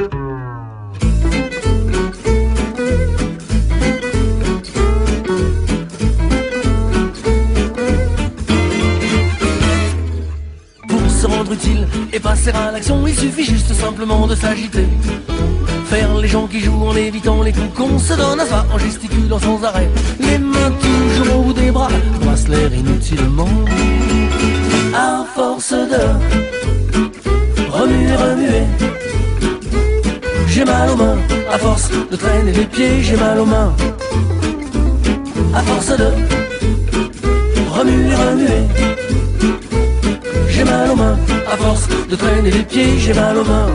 Pour se rendre utile et passer à l'action, il suffit juste simplement de s'agiter. Faire les gens qui jouent en évitant les coups qu'on se donne à soi, en gesticulant sans arrêt, les mains toujours au bout des bras, brasse l'air inutilement. À force de remuer, remuer, j'ai mal aux mains. À force de traîner les pieds, j'ai mal aux mains. À force de remuer, remuer, j'ai mal aux mains. À force de traîner les pieds, j'ai mal aux mains.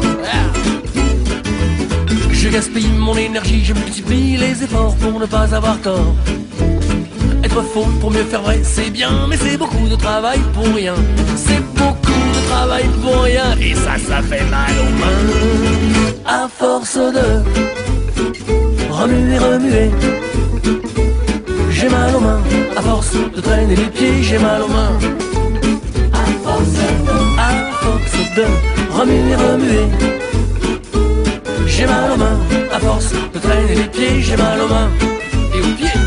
Je gaspille mon énergie, je multiplie les efforts pour ne pas avoir tort. Être faux pour mieux faire vrai, c'est bien, mais c'est beaucoup de travail pour rien. C'est beaucoup de travail pour rien, et ça fait mal aux mains. À force de remuer, remuer, j'ai mal aux mains. À force de traîner les pieds, j'ai mal aux mains. À force de remuer, remuer, j'ai mal aux mains. À force de traîner les pieds, j'ai mal aux mains. Et aux pieds.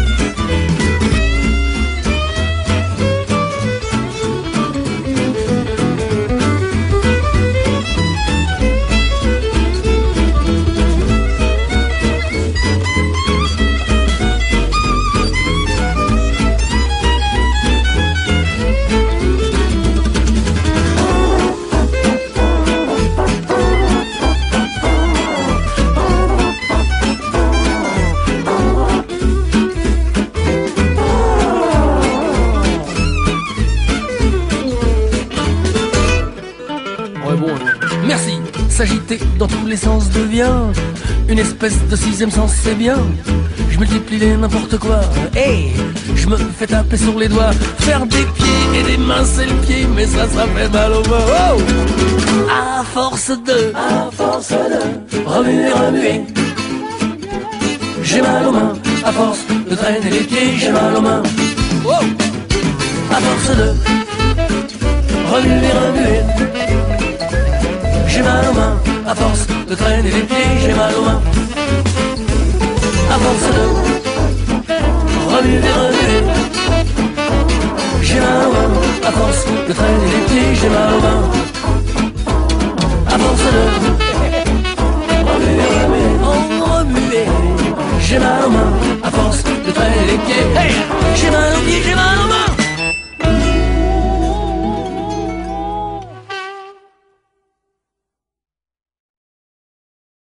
Merci, s'agiter dans tous les sens devient une espèce de sixième sens, c'est bien. Je multiplie les n'importe quoi, hey, je me fais taper sur les doigts. Faire des pieds et des mains c'est le pied, mais ça fait mal aux mains. Oh, à force de remuer, remuer, j'ai mal aux mains. À force de traîner les pieds, j'ai mal aux mains. Oh, à force de remuer, remuer, j'ai mal aux mains. À force de traîner les pieds, j'ai mal aux mains. À force de remuer, remuer, j'ai mal aux mains. À force de traîner les pieds, j'ai mal aux mains.